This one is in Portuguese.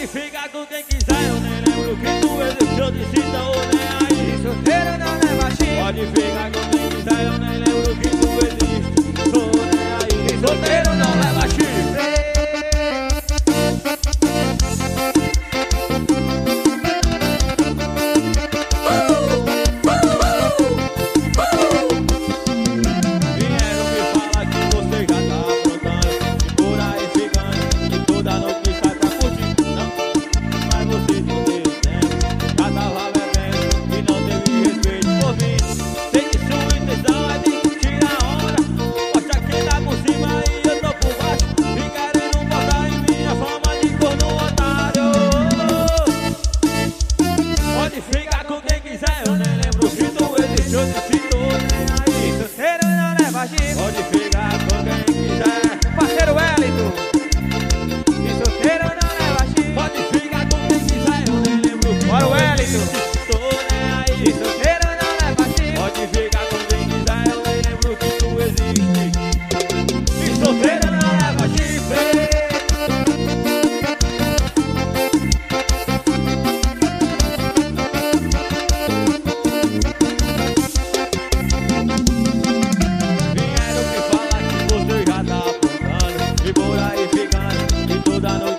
Pode ficar com quem quiser, eu nem lembro que tu existe. Eu disse, então nem aí. Solteiro não leva chifre. Pode ficar com quem quiser, eu nem lembro que tu existe. Tô nem aí. Solteiro não leva chifre. Vieram me falar que você já tá aprontando, por aí ficando, e toda noite sai pra curtir. Não, mas você não teve tempo, já tava bebendo e não teve respeito por mim. Sei que sua intenção é de tirar a onda, mostra quem tá por cima e eu tô por baixo, e querendo botar em minha fama de corno otário. Pode ficar com quem quiser, eu nem lembro que tu existe, eu disse tô nem aí. Solteiro não leva chifre. Pode ficar com quem quiser, Parceiro Wellington. E solteiro não leva chifre. pode ficar com quem quiser, eu nem lembro que Bora, tu Wellington. existe, tô nem aí. E solteiro não leva chifre. Pode ficar com quem quiser, eu nem lembro que tu existe. E solteiro não leva chifre. Vieram me falar que você já tá aprontando, e por aí ficando, e toda noite